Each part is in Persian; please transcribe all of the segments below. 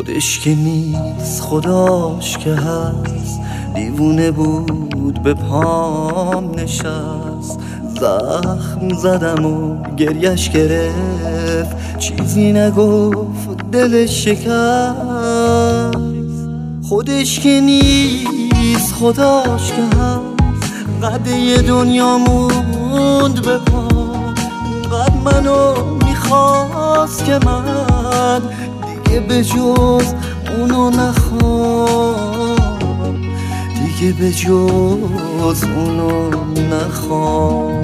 خودش که نیست خداش که هست، دیوونه بود به پام نشست. زخم زدم و گریش گرفت، چیزی نگفت دلش شکست. خودش که نیست خداش که هست، قده دنیا موند به پام. قد منو میخواست که من دیگه به جز اونو نخوام، دیگه به جز اونو نخوام.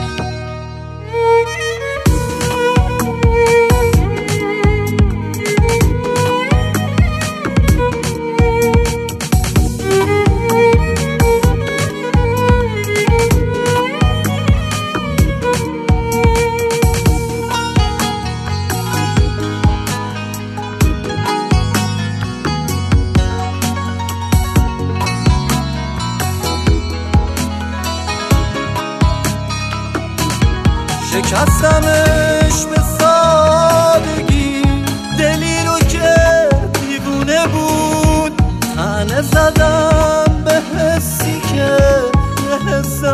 شکستمش به سادگی، دلی رو که دیوونه بود. تنه زدم به حسی که یه حس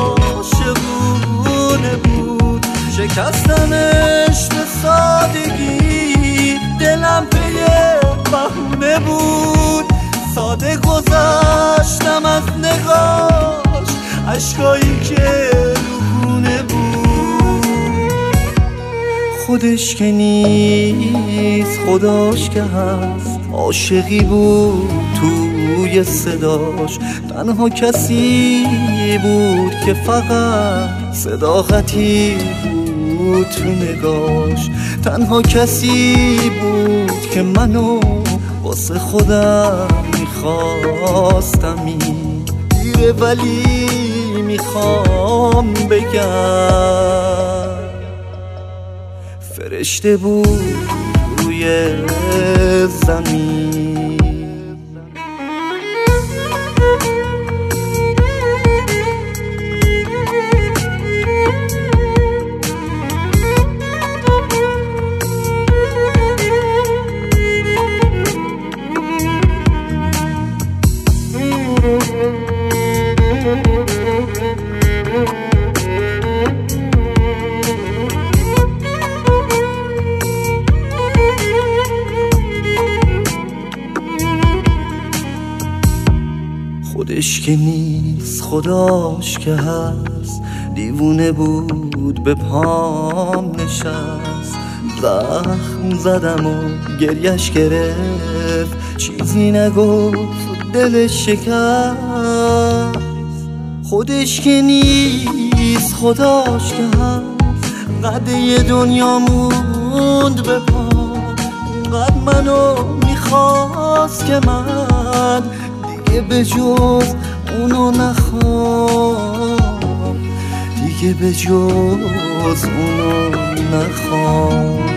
عاشقونه بود. شکستمش به سادگی، دلم به یه بهونه بود. ساده گذشتم از نگاش، عشقایی که روحونه بود. خودش که نیست خداش که هست، عاشقی بود توی صداش. تنها کسی بود که فقط صداقتی بود تو نگاش. تنها کسی بود که منو واسه خودم میخواستم. دیره ولی میخوام بگم، فرشته بود روی زمین. خودش که نیست خداش که هست، دیوونه بود به پام نشست. زخم زدم و گریش گرفت، چیزی نگفت دلش شکست. خودش که نیست خداش که هست، قده دنیا موند به پام. قد منو میخواست که من دیگه به جز اونو نخوام، دیگه به جز اونو نخوام.